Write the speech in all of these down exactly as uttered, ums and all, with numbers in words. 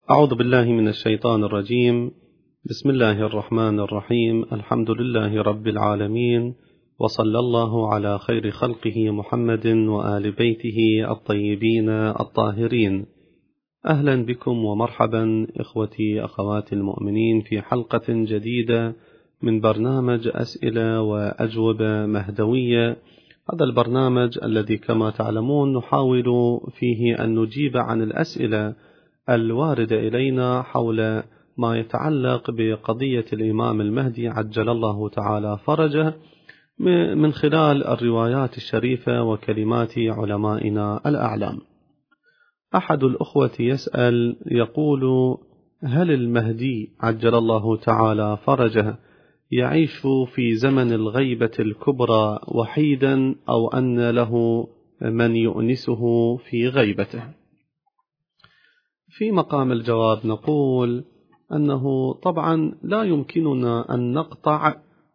أعوذ بالله من الشيطان الرجيم. بسم الله الرحمن الرحيم. الحمد لله رب العالمين، وصلى الله على خير خلقه محمد وآل بيته الطيبين الطاهرين. أهلا بكم ومرحبا إخوتي أخواتي المؤمنين في حلقة جديدة من برنامج أسئلة وأجوبة مهدوية. هذا البرنامج الذي كما تعلمون نحاول فيه أن نجيب عن الأسئلة الواردة إلينا حول ما يتعلق بقضية الإمام المهدي عجل الله تعالى فرجه من خلال الروايات الشريفة وكلمات علمائنا الأعلام. أحد الأخوة يسأل يقول: هل المهدي عجل الله تعالى فرجه يعيش في زمن الغيبة الكبرى وحيدا، أو أن له من يؤنسه في غيبته؟ في مقام الجواب نقول أنه طبعا لا يمكننا أن نقطع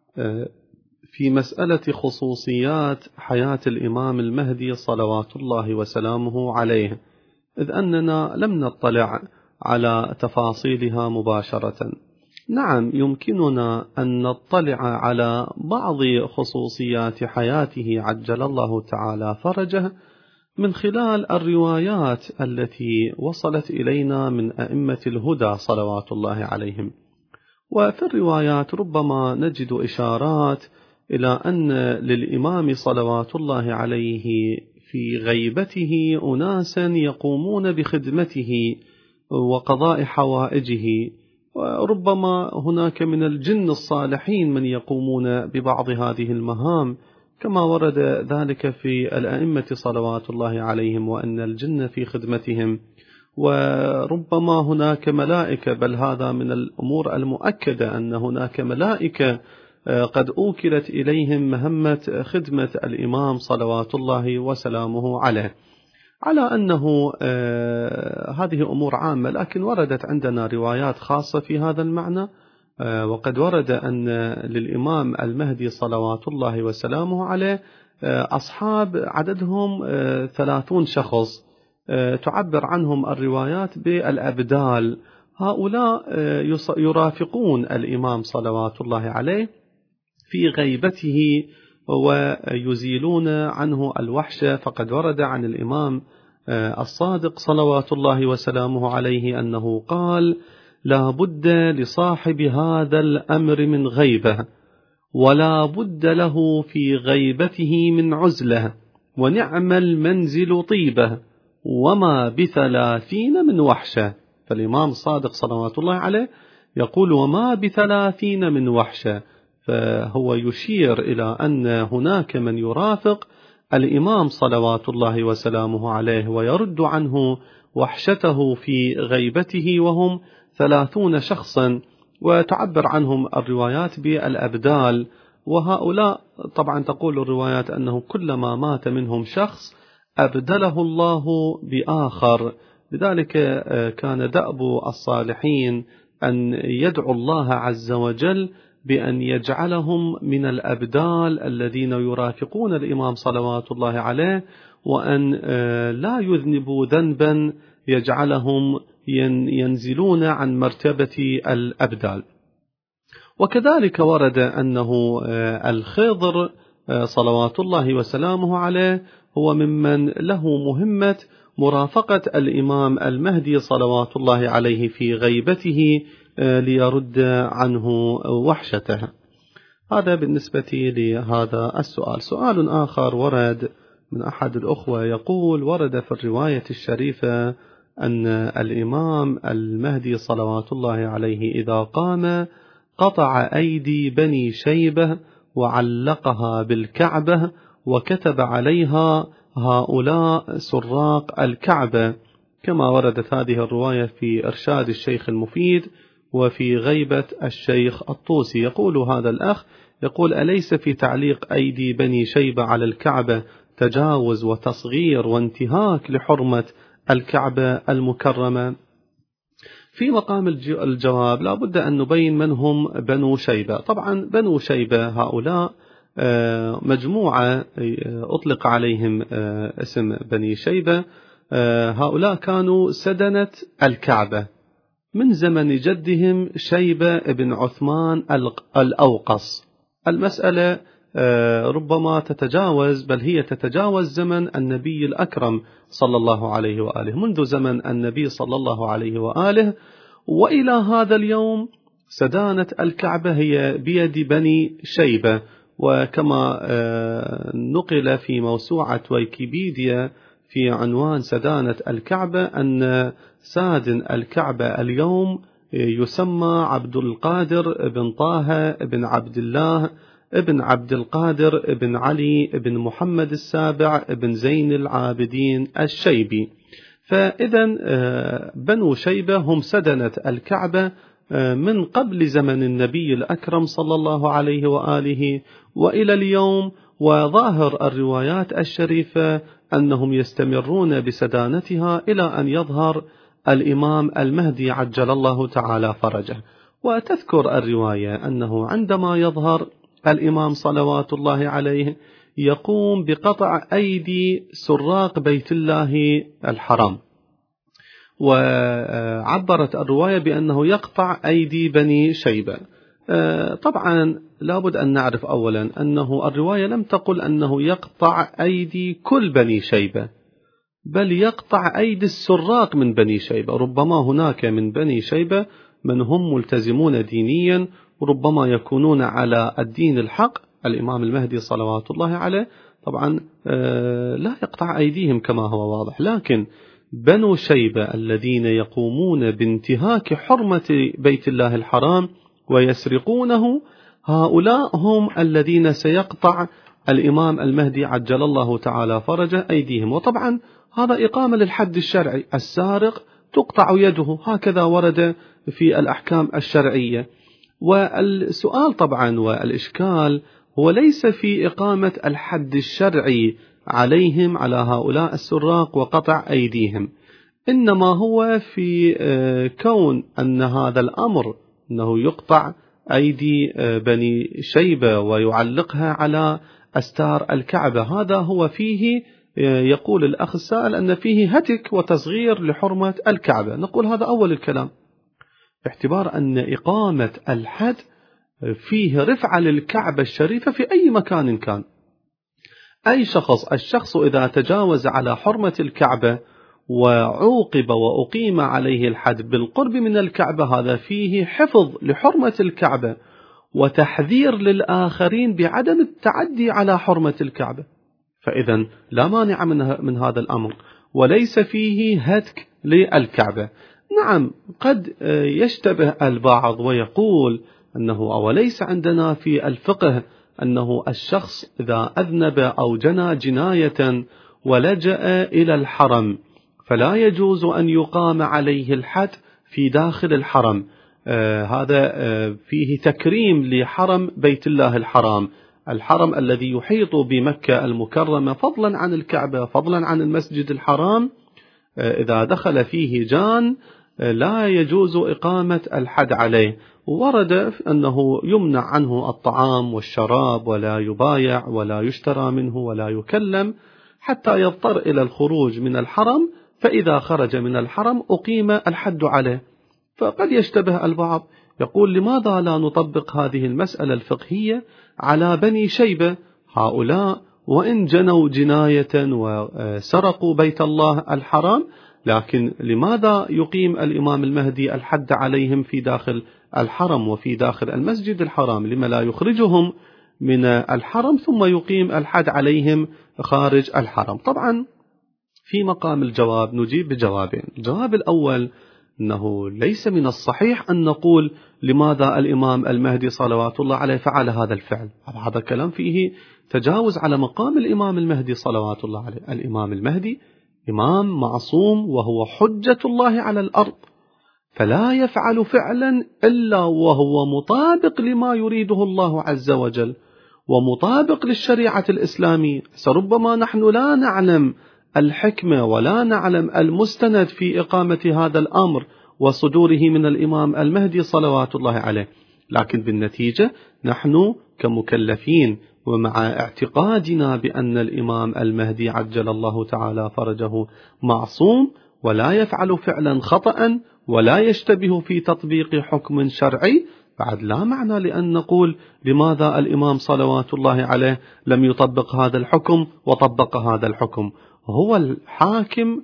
في مسألة خصوصيات حياة الإمام المهدي صلوات الله وسلامه عليه، إذ أننا لم نطلع على تفاصيلها مباشرة. نعم، يمكننا أن نطلع على بعض خصوصيات حياته عجل الله تعالى فرجه من خلال الروايات التي وصلت إلينا من أئمة الهدى صلوات الله عليهم. وفي الروايات ربما نجد إشارات إلى أن للإمام صلوات الله عليه في غيبته أناسا يقومون بخدمته وقضاء حوائجه، وربما هناك من الجن الصالحين من يقومون ببعض هذه المهام، كما ورد ذلك في الأئمة صلوات الله عليهم وأن الجن في خدمتهم. وربما هناك ملائكة، بل هذا من الأمور المؤكدة أن هناك ملائكة قد أوكلت إليهم مهمة خدمة الإمام صلوات الله وسلامه عليه، على أنه هذه أمور عامة، لكن وردت عندنا روايات خاصة في هذا المعنى. وقد ورد أن للإمام المهدي صلوات الله وسلامه عليه أصحاب عددهم ثلاثون شخص تعبر عنهم الروايات بالأبدال. هؤلاء يرافقون الإمام صلوات الله عليه في غيبته ويزيلون عنه الوحشة. فقد ورد عن الإمام الصادق صلوات الله وسلامه عليه أنه قال: لا بد لصاحب هذا الأمر من غيبة، ولا بد له في غيبته من عزلة، ونعم المنزل طيبة، وما بثلاثين من وحشة. فالإمام الصادق صلوات الله عليه يقول وما بثلاثين من وحشة، فهو يشير إلى أن هناك من يرافق الإمام صلوات الله وسلامه عليه ويرد عنه وحشته في غيبته، وهم ثلاثون شخصا، وتعبر عنهم الروايات بالأبدال. وهؤلاء طبعا تقول الروايات أنه كلما مات منهم شخص أبدله الله بآخر. لذلك كان دأب الصالحين أن يدعو الله عز وجل بأن يجعلهم من الأبدال الذين يرافقون الإمام صلوات الله عليه، وأن لا يذنبوا ذنبا يجعلهم ينزلون عن مرتبة الأبدال. وكذلك ورد أنه الخضر صلوات الله وسلامه عليه هو ممن له مهمة مرافقة الإمام المهدي صلوات الله عليه في غيبته ليرد عنه وحشته. هذا بالنسبة لهذا السؤال. سؤال آخر ورد من أحد الأخوة يقول: ورد في الرواية الشريفة أن الإمام المهدي صلوات الله عليه إذا قام قطع أيدي بني شيبة وعلقها بالكعبة وكتب عليها هؤلاء سراق الكعبة، كما وردت هذه الرواية في إرشاد الشيخ المفيد وفي غيبة الشيخ الطوسي. يقول هذا الأخ يقول: أليس في تعليق أيدي بني شيبة على الكعبة تجاوز وتصغير وانتهاك لحرمة الكعبة المكرمة؟ في مقام الجواب لا بد أن نبين من هم بنو شيبة. طبعا بنو شيبة هؤلاء مجموعة أطلق عليهم اسم بني شيبة. هؤلاء كانوا سدنة الكعبة، من زمن جدهم شيبة بن عثمان الأوقص. المسألة ربما تتجاوز، بل هي تتجاوز زمن النبي الأكرم صلى الله عليه وآله، منذ زمن النبي صلى الله عليه وآله وإلى هذا اليوم سدانة الكعبة هي بيد بني شيبة. وكما نقل في موسوعة ويكيبيديا في عنوان سدانة الكعبة أن سادن الكعبة اليوم يسمى عبد القادر بن طه بن عبد الله ابن عبد القادر بن علي بن محمد السابع بن زين العابدين الشيبي. فإذا بنو شيبة هم سدنة الكعبة من قبل زمن النبي الأكرم صلى الله عليه وآله وإلى اليوم، وظاهر الروايات الشريفة أنهم يستمرون بسدانتها إلى أن يظهر الإمام المهدي عجل الله تعالى فرجه. وتذكر الرواية أنه عندما يظهر الإمام صلوات الله عليه يقوم بقطع أيدي سراق بيت الله الحرام، وعبرت الرواية بأنه يقطع أيدي بني شيبة. طبعا لابد أن نعرف أولا أنه الرواية لم تقل أنه يقطع أيدي كل بني شيبة، بل يقطع أيدي السراق من بني شيبة. ربما هناك من بني شيبة من هم ملتزمون دينيا، وربما يكونون على الدين الحق، الإمام المهدي صلوات الله عليه طبعا لا يقطع أيديهم كما هو واضح، لكن بنو شيبة الذين يقومون بانتهاك حرمة بيت الله الحرام ويسرقونه، هؤلاء هم الذين سيقطع الإمام المهدي عجل الله تعالى فرجه أيديهم. وطبعا هذا إقامة للحد الشرعي، السارق تقطع يده، هكذا ورد في الأحكام الشرعية. والسؤال طبعا والإشكال هو ليس في إقامة الحد الشرعي عليهم على هؤلاء السراق وقطع أيديهم، إنما هو في كون أن هذا الأمر أنه يقطع أيدي بني شيبة ويعلقها على أستار الكعبة، هذا هو فيه يقول الأخ السائل أن فيه هتك وتصغير لحرمة الكعبة. نقول هذا أول الكلام، باعتبار أن إقامة الحد فيه رفعة للكعبة الشريفة في أي مكان كان. أي شخص الشخص إذا تجاوز على حرمة الكعبة وعوقب وأقيم عليه الحد بالقرب من الكعبة، هذا فيه حفظ لحرمة الكعبة وتحذير للآخرين بعدم التعدي على حرمة الكعبة. فإذا لا مانع من هذا الأمر، وليس فيه هتك للكعبة. نعم قد يشتبه البعض ويقول أنه أوليس عندنا في الفقه أنه الشخص إذا أذنب أو جنى جناية ولجأ إلى الحرم فلا يجوز أن يقام عليه الحد في داخل الحرم. آه هذا آه فيه تكريم لحرم بيت الله الحرام، الحرم الذي يحيط بمكة المكرمة، فضلا عن الكعبة، فضلا عن المسجد الحرام. آه إذا دخل فيه جان آه لا يجوز إقامة الحد عليه. ورد أنه يمنع عنه الطعام والشراب ولا يبايع ولا يشترى منه ولا يكلم حتى يضطر إلى الخروج من الحرم، فإذا خرج من الحرم أقيم الحد عليه. فقد يشتبه البعض يقول لماذا لا نطبق هذه المسألة الفقهية على بني شيبة؟ هؤلاء وإن جنوا جناية وسرقوا بيت الله الحرام، لكن لماذا يقيم الإمام المهدي الحد عليهم في داخل الحرم وفي داخل المسجد الحرام؟ لما لا يخرجهم من الحرم ثم يقيم الحد عليهم خارج الحرم؟ طبعا في مقام الجواب نجيب بجوابين. الجواب الأول أنه ليس من الصحيح أن نقول لماذا الإمام المهدي صلوات الله عليه فعل هذا الفعل، هذا كلام فيه تجاوز على مقام الإمام المهدي صلوات الله عليه. الإمام المهدي إمام معصوم وهو حجة الله على الأرض، فلا يفعل فعلا إلا وهو مطابق لما يريده الله عز وجل ومطابق للشريعة الإسلامية. فربما نحن لا نعلم الحكمة ولا نعلم المستند في إقامة هذا الأمر وصدوره من الإمام المهدي صلوات الله عليه، لكن بالنتيجة نحن كمكلفين ومع اعتقادنا بأن الإمام المهدي عجل الله تعالى فرجه معصوم ولا يفعل فعلا خطأ ولا يشتبه في تطبيق حكم شرعي، بعد لا معنى لأن نقول لماذا الإمام صلوات الله عليه لم يطبق هذا الحكم وطبق هذا الحكم. هو الحاكم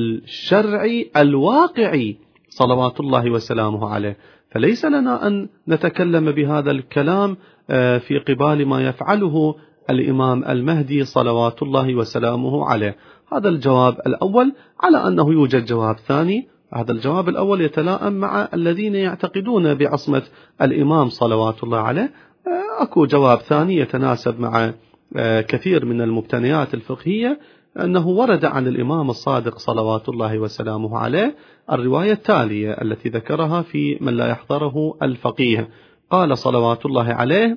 الشرعي الواقعي صلوات الله وسلامه عليه، فليس لنا أن نتكلم بهذا الكلام في قبال ما يفعله الإمام المهدي صلوات الله وسلامه عليه. هذا الجواب الأول، على أنه يوجد جواب ثاني. هذا الجواب الأول يتلائم مع الذين يعتقدون بعصمة الإمام صلوات الله عليه. أكو جواب ثاني يتناسب مع كثير من المبتنيات الفقهية، أنه ورد عن الإمام الصادق صلوات الله وسلامه عليه الرواية التالية التي ذكرها في من لا يحضره الفقيه. قال صلوات الله عليه: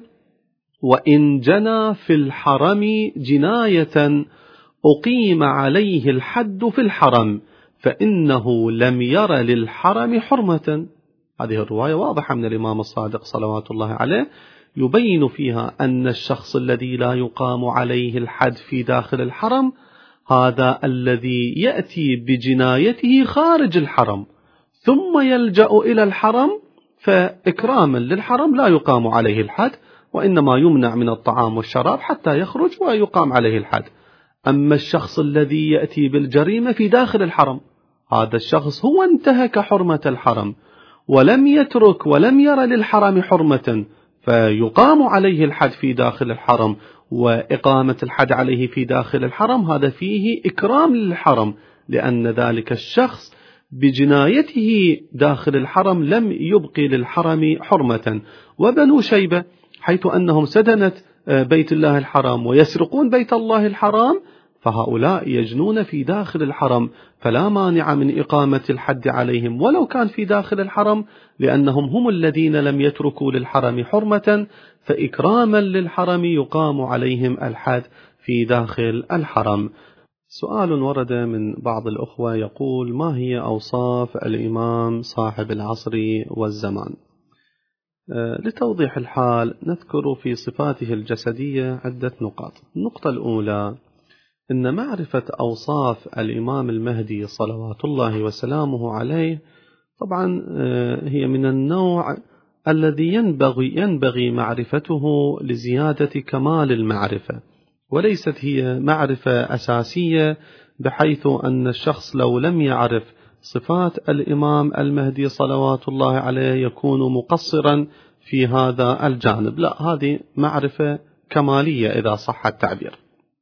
وإن جنى في الحرم جناية أقيم عليه الحد في الحرم فإنه لم ير للحرم حرمة. هذه الرواية واضحة من الإمام الصادق صلوات الله عليه، يبين فيها أن الشخص الذي لا يقام عليه الحد في داخل الحرم هذا الذي يأتي بجنايته خارج الحرم ثم يلجأ إلى الحرم، فإكراما للحرم لا يقام عليه الحد، وإنما يمنع من الطعام والشراب حتى يخرج ويقام عليه الحد. أما الشخص الذي يأتي بالجريمة في داخل الحرم، هذا الشخص هو انتهك حرمة الحرم ولم يترك ولم ير للحرم حرمة، فيقام عليه الحد في داخل الحرم، وإقامة الحد عليه في داخل الحرم هذا فيه إكرام للحرم، لأن ذلك الشخص بجنايته داخل الحرم لم يبقي للحرم حرمة. وبنو شيبة حيث أنهم سدنت بيت الله الحرام ويسرقون بيت الله الحرام، فهؤلاء يجنون في داخل الحرم، فلا مانع من إقامة الحد عليهم ولو كان في داخل الحرم، لأنهم هم الذين لم يتركوا للحرم حرمة، فإكراما للحرم يقام عليهم الحد في داخل الحرم. سؤال ورد من بعض الأخوة يقول: ما هي أوصاف الإمام صاحب العصر والزمان؟ لتوضيح الحال نذكر في صفاته الجسدية عدة نقاط. النقطة الأولى إن معرفة أوصاف الإمام المهدي صلوات الله وسلامه عليه طبعا هي من النوع الذي ينبغي, ينبغي معرفته لزيادة كمال المعرفة، وليست هي معرفة أساسية بحيث أن الشخص لو لم يعرف صفات الإمام المهدي صلوات الله عليه يكون مقصرا في هذا الجانب. لا، هذه معرفة كمالية إذا صح التعبير.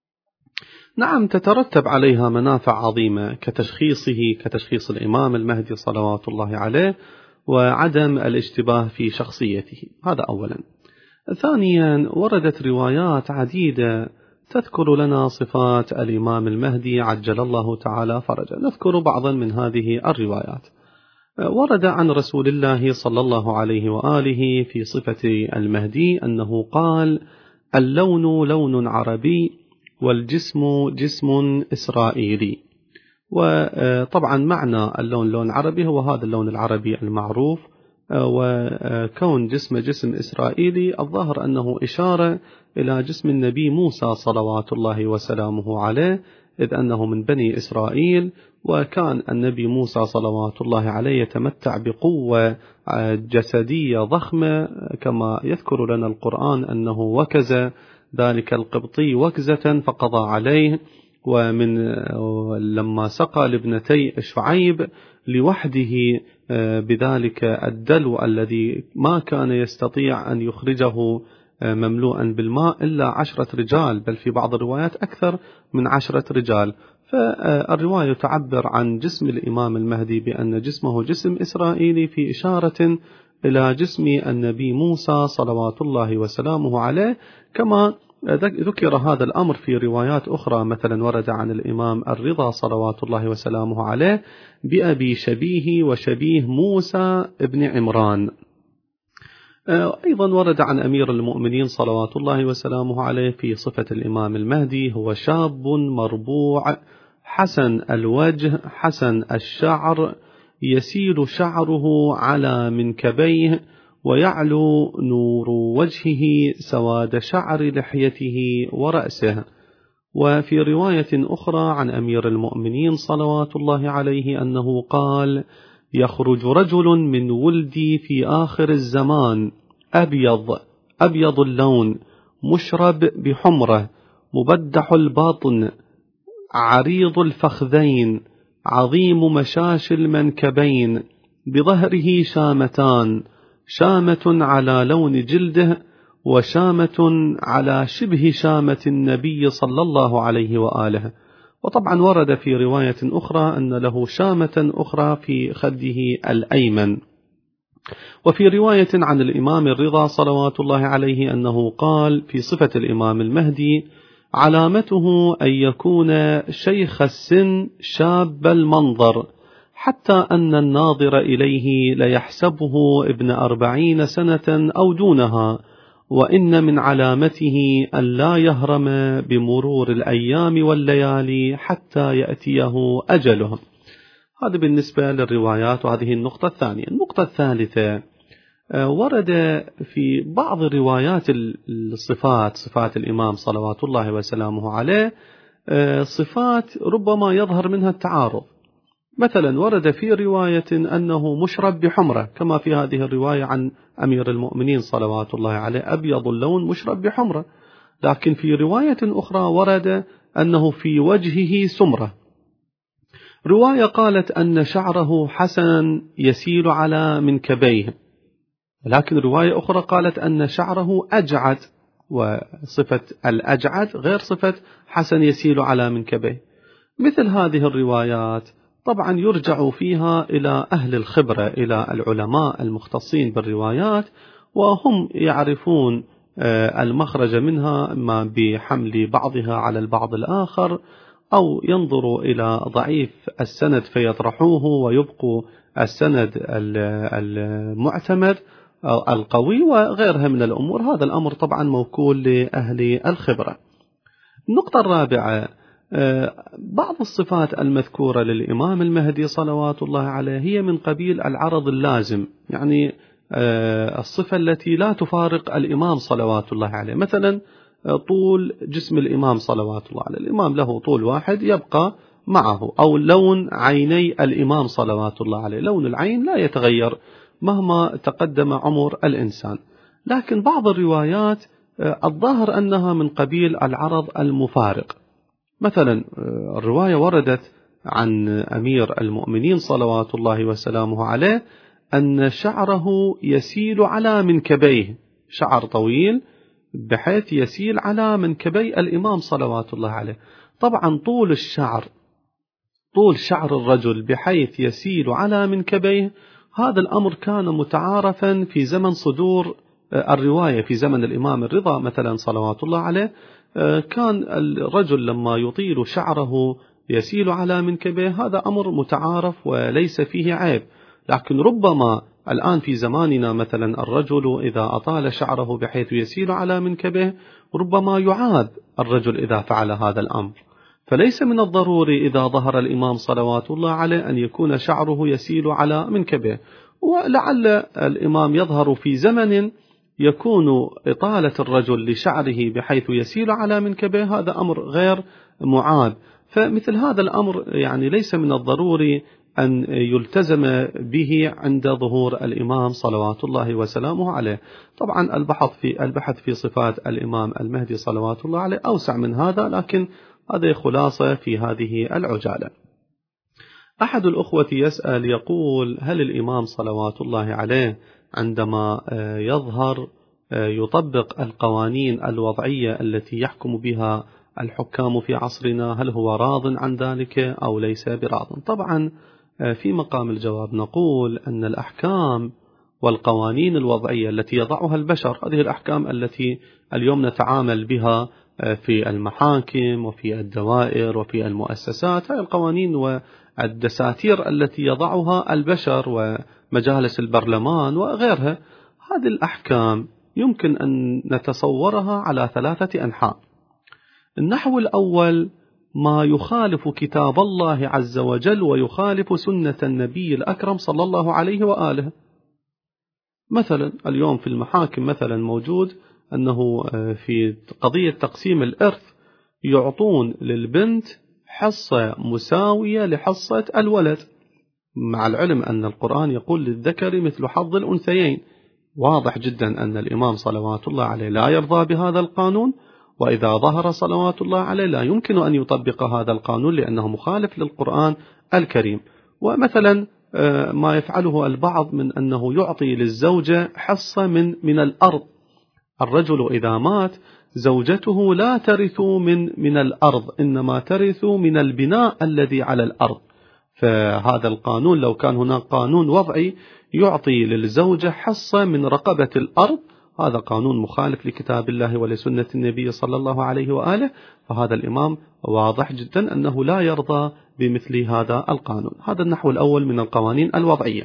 نعم، تترتب عليها منافع عظيمة كتشخيصه كتشخيص الإمام المهدي صلوات الله عليه وعدم الاشتباه في شخصيته، هذا أولا. ثانيا، وردت روايات عديدة تذكر لنا صفات الإمام المهدي عجل الله تعالى فرجه. نذكر بعضا من هذه الروايات. ورد عن رسول الله صلى الله عليه وآله في صفة المهدي أنه قال: اللون لون عربي والجسم جسم إسرائيلي. وطبعا معنى اللون لون عربي هو هذا اللون العربي المعروف، وكون جسم جسم إسرائيلي الظاهر أنه إشارة إلى جسم النبي موسى صلوات الله وسلامه عليه، إذ أنه من بني إسرائيل، وكان النبي موسى صلوات الله عليه يتمتع بقوة جسدية ضخمة، كما يذكر لنا القرآن أنه وكز ذلك القبطي وكزة فقضى عليه، ومن لما سقى لابنتي شعيب لوحده بذلك الدلو الذي ما كان يستطيع أن يخرجه مملوءا بالماء إلا عشرة رجال، بل في بعض الروايات أكثر من عشرة رجال. فالرواية تعبر عن جسم الإمام المهدي بأن جسمه جسم إسرائيلي في إشارة إلى جسم النبي موسى صلوات الله وسلامه عليه، كما ذكر هذا الأمر في روايات أخرى. مثلا ورد عن الإمام الرضا صلوات الله وسلامه عليه بأبي شبيه وشبيه موسى ابن عمران. أيضا ورد عن أمير المؤمنين صلوات الله وسلامه عليه في صفة الإمام المهدي: هو شاب مربوع حسن الوجه حسن الشعر يسيل شعره على منكبيه ويعلو نور وجهه سواد شعر لحيته ورأسه. وفي رواية أخرى عن أمير المؤمنين صلوات الله عليه أنه قال: يخرج رجل من ولدي في آخر الزمان أبيض أبيض اللون مشرب بحمرة مبدح الباطن عريض الفخذين عظيم مشاش المنكبين بظهره شامتان، شامة على لون جلده وشامة على شبه شامة النبي صلى الله عليه وآله. وطبعا ورد في رواية أخرى أن له شامة أخرى في خده الأيمن. وفي رواية عن الإمام الرضا صلوات الله عليه أنه قال في صفة الإمام المهدي: علامته أن يكون شيخ السن شاب المنظر، حتى أن الناظر إليه ليحسبه ابن أربعين سنة أو دونها، وإن من علامته أن لا يهرم بمرور الأيام والليالي حتى يأتيه أجله. هذا بالنسبة للروايات، وهذه النقطة الثانية. النقطة الثالثة، ورد في بعض روايات الصفات، صفات الإمام صلوات الله وسلامه عليه، صفات ربما يظهر منها التعارض. مثلا ورد في رواية أنه مشرب بحمرة، كما في هذه الرواية عن أمير المؤمنين صلوات الله عليه أبيض اللون مشرب بحمرة، لكن في رواية أخرى ورد أنه في وجهه سمرة. رواية قالت أن شعره حسن يسيل على منكبيه، لكن رواية أخرى قالت أن شعره أجعد، وصفة الأجعد غير صفة حسن يسيل على منكبيه. مثل هذه الروايات طبعا يرجع فيها إلى أهل الخبرة، إلى العلماء المختصين بالروايات، وهم يعرفون المخرج منها، إما بحمل بعضها على البعض الآخر، أو ينظروا إلى ضعيف السند فيطرحوه ويبقوا السند المعتمد القوي وغيرها من الأمور. هذا الأمر طبعا موكول لأهل الخبرة. النقطة الرابعة، بعض الصفات المذكورة للإمام المهدي صلوات الله عليه هي من قبيل العرض اللازم، يعني الصفة التي لا تفارق الإمام صلوات الله عليه. مثلا طول جسم الإمام صلوات الله عليه، الإمام له طول واحد يبقى معه، أو لون عيني الإمام صلوات الله عليه، لون العين لا يتغير مهما تقدم عمر الإنسان. لكن بعض الروايات الظاهر أنها من قبيل العرض المفارق. مثلا الرواية وردت عن أمير المؤمنين صلوات الله وسلامه عليه أن شعره يسيل على منكبيه، شعر طويل بحيث يسيل على منكبي الإمام صلوات الله عليه. طبعا طول الشعر، طول شعر الرجل بحيث يسيل على منكبيه، هذا الأمر كان متعارفا في زمن صدور الرواية، في زمن الإمام الرضا مثلا صلوات الله عليه، كان الرجل لما يطيل شعره يسيل على منكبيه، هذا أمر متعارف وليس فيه عيب. لكن ربما الآن في زماننا مثلا الرجل إذا أطال شعره بحيث يسيل على منكبه ربما يعاب الرجل إذا فعل هذا الأمر، فليس من الضروري إذا ظهر الإمام صلوات الله عليه أن يكون شعره يسيل على منكبه. ولعل الإمام يظهر في زمن يكون إطالة الرجل لشعره بحيث يسيل على منكبه هذا أمر غير معاب، فمثل هذا الأمر يعني ليس من الضروري أن يلتزم به عند ظهور الإمام صلوات الله وسلامه عليه. طبعا البحث في البحث في صفات الإمام المهدي صلوات الله عليه أوسع من هذا، لكن هذه خلاصة في هذه العجالة. أحد الأخوة يسأل يقول: هل الإمام صلوات الله عليه عندما يظهر يطبق القوانين الوضعية التي يحكم بها الحكام في عصرنا، هل هو راض عن ذلك أو ليس براض؟ طبعا في مقام الجواب نقول أن الأحكام والقوانين الوضعية التي يضعها البشر، هذه الأحكام التي اليوم نتعامل بها في المحاكم وفي الدوائر وفي المؤسسات، هذه القوانين والدساتير التي يضعها البشر ومجالس البرلمان وغيرها، هذه الأحكام يمكن أن نتصورها على ثلاثة أنحاء. النحو الأول ما يخالف كتاب الله عز وجل ويخالف سنة النبي الأكرم صلى الله عليه وآله. مثلا اليوم في المحاكم مثلا موجود أنه في قضية تقسيم الإرث يعطون للبنت حصة مساوية لحصة الولد، مع العلم أن القرآن يقول للذكر مثل حظ الأنثيين. واضح جدا أن الإمام صلوات الله عليه لا يرضى بهذا القانون، وإذا ظهر صلوات الله عليه لا يمكن أن يطبق هذا القانون لأنه مخالف للقرآن الكريم. ومثلا ما يفعله البعض من أنه يعطي للزوجة حصة من من الأرض. الرجل إذا مات زوجته لا ترث من من الأرض، إنما ترث من البناء الذي على الأرض. فهذا القانون لو كان هناك قانون وضعي يعطي للزوجة حصة من رقبة الأرض، هذا قانون مخالف لكتاب الله ولسنة النبي صلى الله عليه وآله. فهذا الإمام واضح جدا أنه لا يرضى بمثل هذا القانون. هذا النحو الأول من القوانين الوضعية.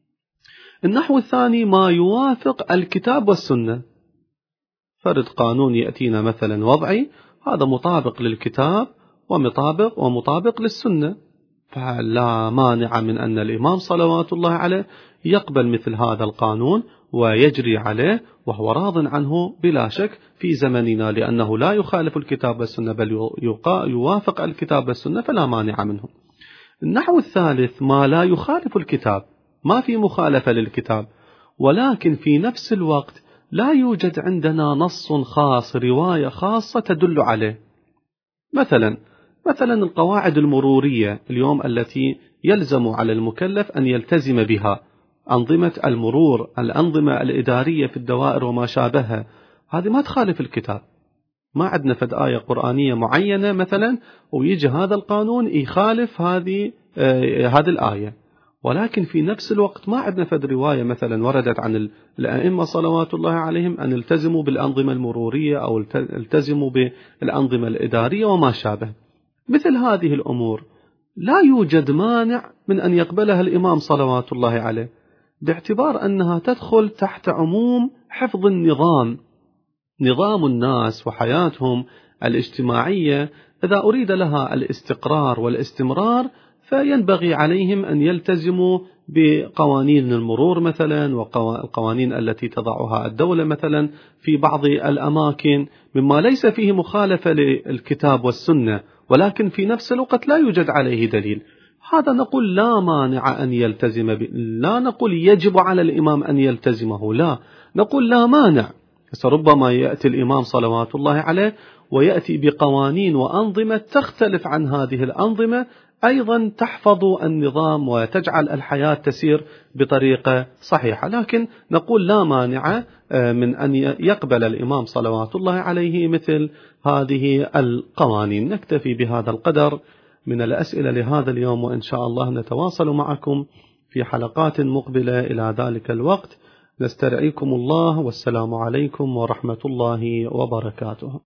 النحو الثاني ما يوافق الكتاب والسنة. فرد قانون يأتينا مثلا وضعي، هذا مطابق للكتاب ومطابق ومطابق للسنة، فلا مانع من أن الإمام صلوات الله عليه يقبل مثل هذا القانون ويجري عليه وهو راض عنه بلا شك في زمننا، لأنه لا يخالف الكتاب والسنة بل يوافق الكتاب والسنة، فلا مانع منه. النحو الثالث ما لا يخالف الكتاب، ما في مخالفة للكتاب، ولكن في نفس الوقت لا يوجد عندنا نص خاص، رواية خاصة تدل عليه. مثلا مثلا القواعد المرورية اليوم التي يلزم على المكلف أن يلتزم بها، أنظمة المرور، الأنظمة الإدارية في الدوائر وما شابهها، هذه ما تخالف الكتاب. ما عندنا فد آية قرآنية معينة مثلا ويجي هذا القانون يخالف هذه آه هذه الآية، ولكن في نفس الوقت ما عندنا فد رواية مثلا وردت عن الأئمة صلوات الله عليهم أن التزموا بالأنظمة المرورية أو التزموا بالأنظمة الإدارية وما شابه. مثل هذه الأمور لا يوجد مانع من أن يقبلها الإمام صلوات الله عليه، باعتبار أنها تدخل تحت عموم حفظ النظام، نظام الناس وحياتهم الاجتماعية. إذا أريد لها الاستقرار والاستمرار فينبغي عليهم أن يلتزموا بقوانين المرور مثلا، والقوانين التي تضعها الدولة مثلا في بعض الأماكن مما ليس فيه مخالفة للكتاب والسنة، ولكن في نفس الوقت لا يوجد عليه دليل. هذا نقول لا مانع أن يلتزم ب... لا نقول يجب على الإمام أن يلتزمه، لا نقول لا مانع. فربما يأتي الإمام صلوات الله عليه ويأتي بقوانين وأنظمة تختلف عن هذه الأنظمة، أيضا تحفظ النظام وتجعل الحياة تسير بطريقة صحيحة، لكن نقول لا مانع من أن يقبل الإمام صلوات الله عليه مثل هذه القوانين. نكتفي بهذا القدر من الأسئلة لهذا اليوم، وإن شاء الله نتواصل معكم في حلقات مقبلة. إلى ذلك الوقت نسترعيكم الله، والسلام عليكم ورحمة الله وبركاته.